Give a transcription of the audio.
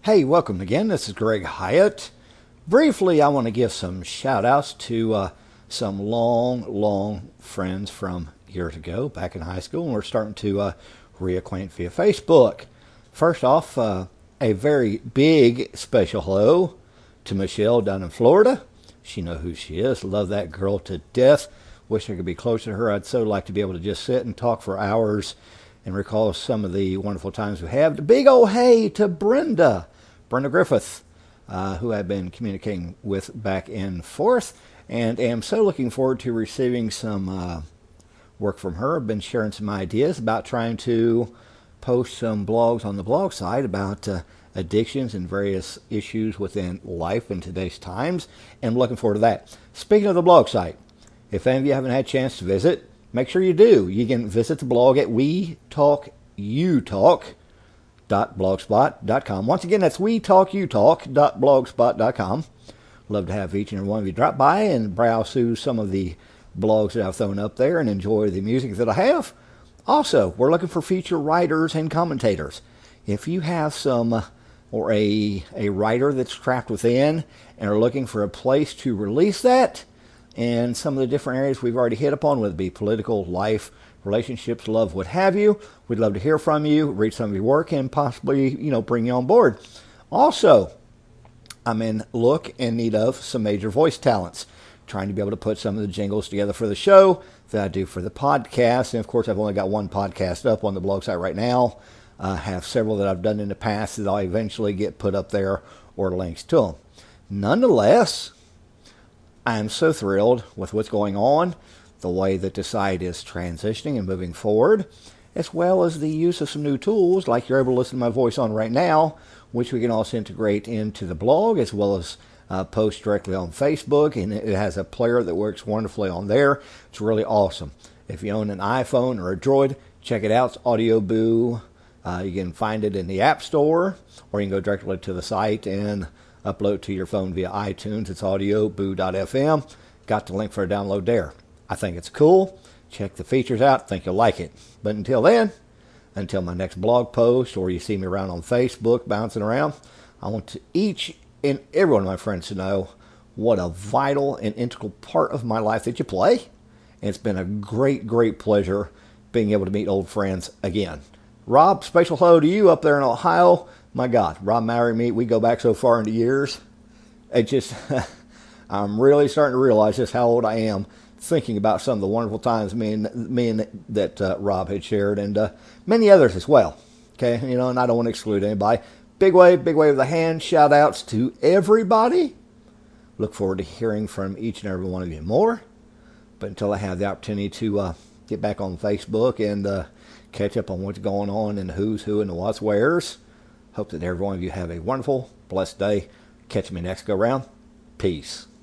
Hey, welcome again. This is Greg Hyatt. Briefly, I want to give some shout outs to some long friends from years ago back in high school, and we're starting to reacquaint via Facebook. First off, a very big special hello to Michelle down in Florida. She knows who she is. Love that girl to death. Wish I could be closer to her. I'd so like to be able to just sit and talk for hours and recall some of the wonderful times we have. The big old hey to Brenda Griffith, who I've been communicating with back and forth, and am so looking forward to receiving some work from her. I've been sharing some ideas about trying to post some blogs on the blog site about addictions and various issues within life in today's times, and I'm looking forward to that. Speaking of the blog site, if any of you haven't had a chance to visit, make sure you do. You can visit the blog at wetalkyoutalk.blogspot.com. Once again, that's wetalkyoutalk.blogspot.com. Love to have each and every one of you drop by and browse through some of the blogs that I've thrown up there and enjoy the music that I have. Also, we're looking for feature writers and commentators. If you have some or a writer that's trapped within and are looking for a place to release that, and some of the different areas we've already hit upon, whether it be political, life, relationships, love, what have you, we'd love to hear from you, read some of your work, and possibly, bring you on board. Also, I'm in need of some major voice talents, trying to be able to put some of the jingles together for the show that I do for the podcast. And of course, I've only got one podcast up on the blog site right now. I have several that I've done in the past that I'll eventually get put up there or links to them. Nonetheless, I am so thrilled with what's going on, the way that the site is transitioning and moving forward, as well as the use of some new tools like you're able to listen to my voice on right now, which we can also integrate into the blog as well as post directly on Facebook. And it has a player that works wonderfully on there. It's really awesome. If you own an iPhone or a Droid, check it out. It's Audio Boo. You can find it in the App Store, or you can go directly to the site and upload to your phone via iTunes. It's audioboo.fm. Got the link for a download there. I think it's cool. Check the features out. Think you'll like it. But until then, until my next blog post, or you see me around on Facebook bouncing around, I want to each and every one of my friends to know what a vital and integral part of my life that you play. And it's been a great pleasure being able to meet old friends again. Rob, special hello to you up there in Ohio. My God, Rob Mowry and me, we go back so far into years. It just, I'm really starting to realize just how old I am, thinking about some of the wonderful times me and that Rob had shared, and many others as well. Okay, and I don't want to exclude anybody. Big wave of the hand. Shout outs to everybody. Look forward to hearing from each and every one of you more. But until I have the opportunity to get back on Facebook and catch up on what's going on and who's who and what's where's, hope that every one of you have a wonderful, blessed day. Catch me next go round. Peace.